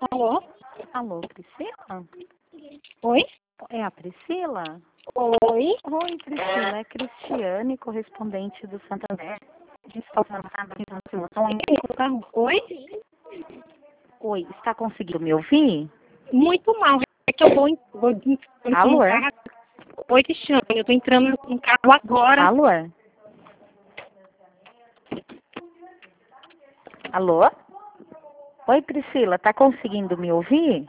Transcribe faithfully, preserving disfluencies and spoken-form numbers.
Alô? Alô, Priscila? Oi? É a Priscila? Oi? Oi, Priscila. É Cristiane, correspondente do Santander. A gente está usando a informação ainda. Oi? Oi, está conseguindo me ouvir? Muito mal. É que eu vou, em- vou em- Alô? no carro. Oi, Cristiane. Eu tô entrando no carro agora. Alô? Alô? Oi, Priscila. Tá conseguindo me ouvir?